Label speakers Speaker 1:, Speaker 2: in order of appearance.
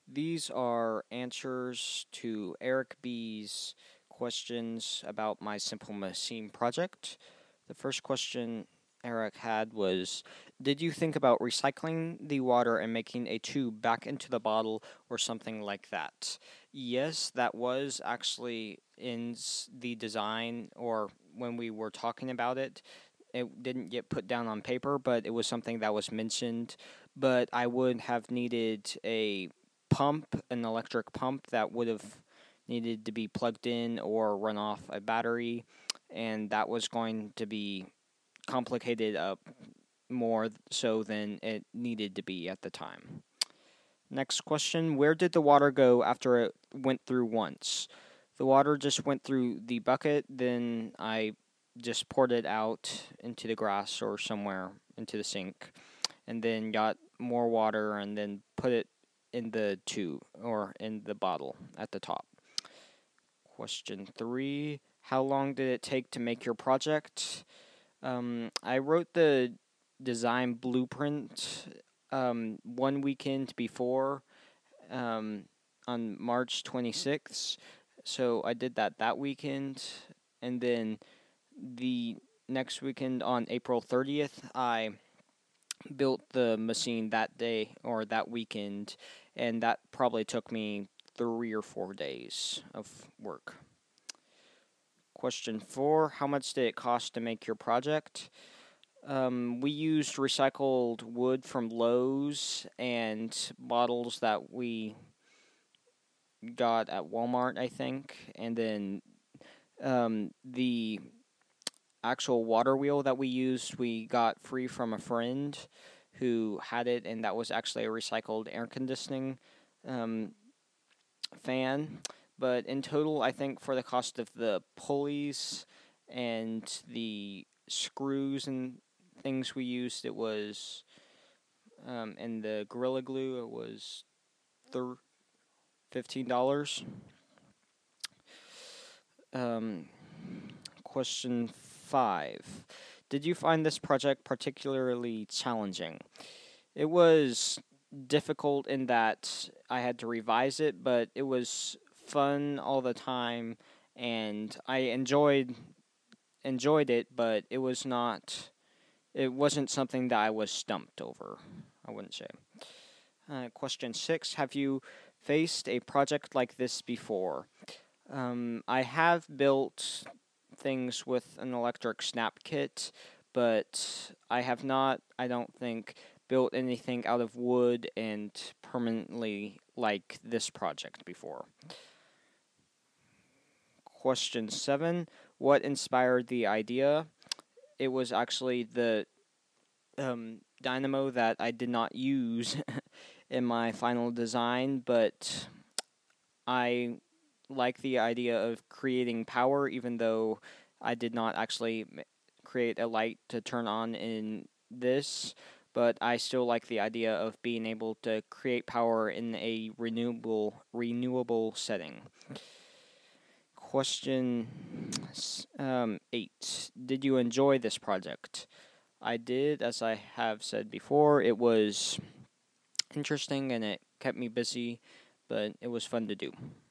Speaker 1: These are answers to Eric B's questions about my Simple Machine project. The first question Eric had was, did you think about recycling the water and making a tube back into the bottle or something like that? Yes, that was actually in the design or when we were talking about it. It didn't get put down on paper, but it was something that was mentioned. But I would have needed a pump, an electric pump that would have needed to be plugged in or run off a battery, and that was going to be complicated up more so than it needed to be at the time. Next question, where did the water go after it went through once? The water just went through the bucket, then I just poured it out into the grass or somewhere into the sink, and then got more water and then put it in the tube or in the bottle at the top. Question 3, how long did it take to make your project? I wrote the design blueprint one weekend before on March 26th. So I did that weekend, and then the next weekend on April 30th, I built the machine that day or that weekend, and that probably took me 3 or 4 days of work. Question 4, how much did it cost to make your project? We used recycled wood from Lowe's and bottles that we got at Walmart, I think, and then the actual water wheel that we used, we got free from a friend who had it, and that was actually a recycled air conditioning um, fan. But in total, I think for the cost of the pulleys and the screws and things we used, it was, and the Gorilla Glue, it was $15. Um, Question 5. Did you find this project particularly challenging? It was difficult in that I had to revise it, but it was fun all the time, and I enjoyed it, but it wasn't something that I was stumped over, I wouldn't say. Question 6. Have you faced a project like this before? I have built things with an electric snap kit, but I have not, I don't think, built anything out of wood and permanently like this project before. Question 7. What inspired the idea? It was actually the dynamo that I did not use in my final design, but I like the idea of creating power, even though I did not actually create a light to turn on in this. But I still like the idea of being able to create power in a renewable setting. Question 8. Did you enjoy this project? I did, as I have said before. It was interesting and it kept me busy, but it was fun to do.